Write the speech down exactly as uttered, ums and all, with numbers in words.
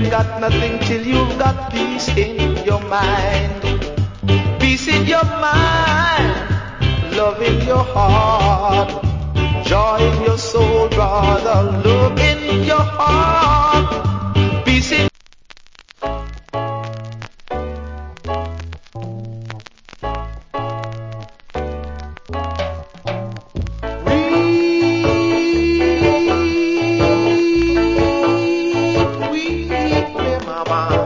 ain't got nothing till you've got peace in your mind. Peace in your mind, love in your heart, joy in your soul, brother, love in your heart, peace in weep, weep, weep, mama.